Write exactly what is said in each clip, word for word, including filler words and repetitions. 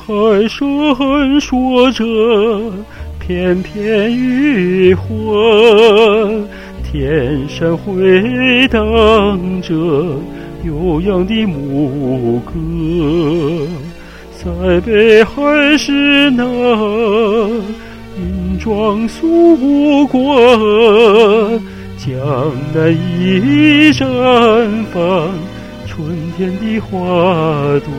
海声说着翩翩渔火，天山回荡着悠扬的牧歌。塞北还是那云装素裹，江南已绽放春天的花朵。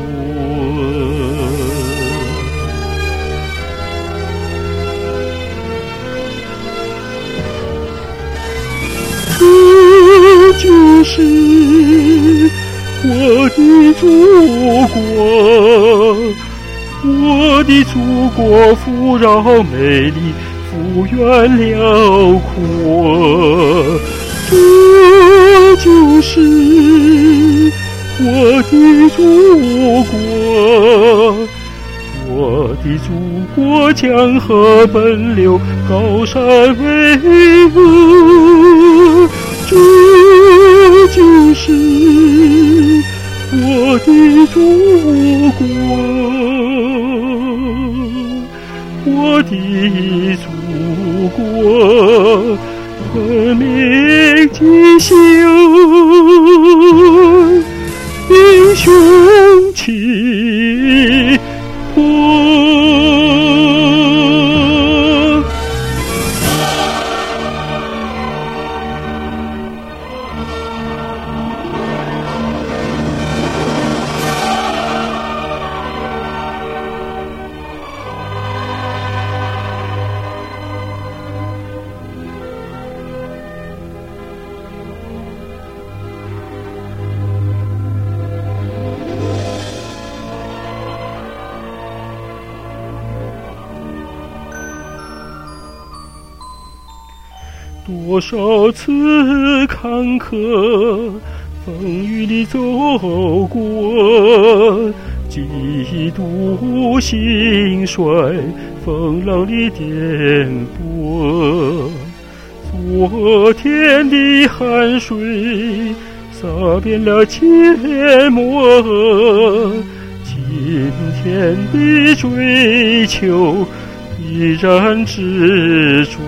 这就是我的祖国，我的祖国富饶美丽，幅员辽阔。这就是我的祖国，我的祖国江河奔流，高山巍峨。这就是我的祖国，我的祖国，革命进行，英雄气魄。多少次坎坷风雨里走过，几度兴衰风浪里颠簸。昨天的汗水洒遍了阡陌，今天的追求依然执着。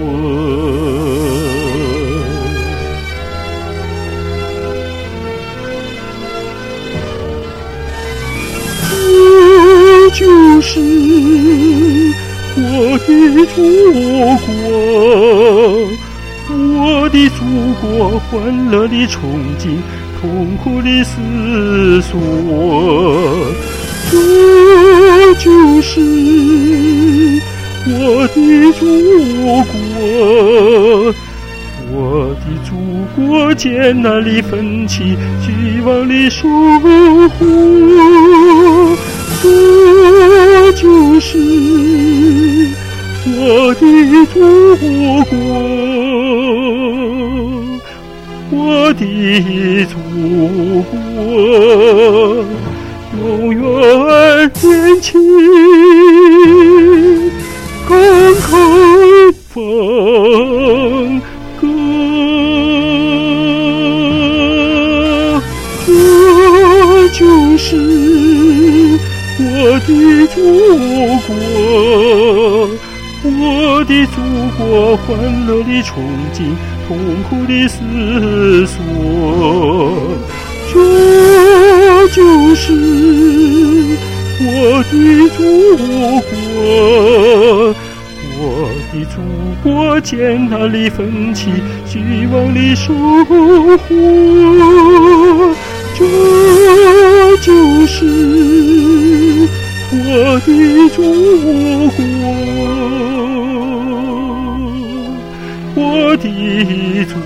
这就是我的祖国，我的祖国，欢乐的憧憬，痛苦的思索。这就是我的祖国，我的祖国，艰难里奋起，希望里收获。这就是我的祖国，我的祖国，永远年轻，慷慨放歌。这就是我的祖国，我的祖国，欢乐的憧憬，痛苦的思索。这就是我的祖国，我的祖国，艰难里奋起，希望里收获。这就是我的祖国，我的祖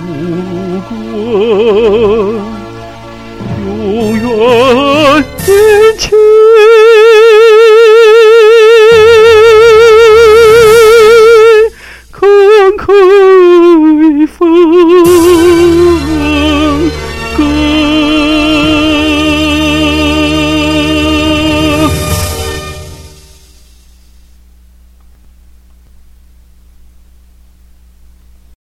国，永远年轻，慷慨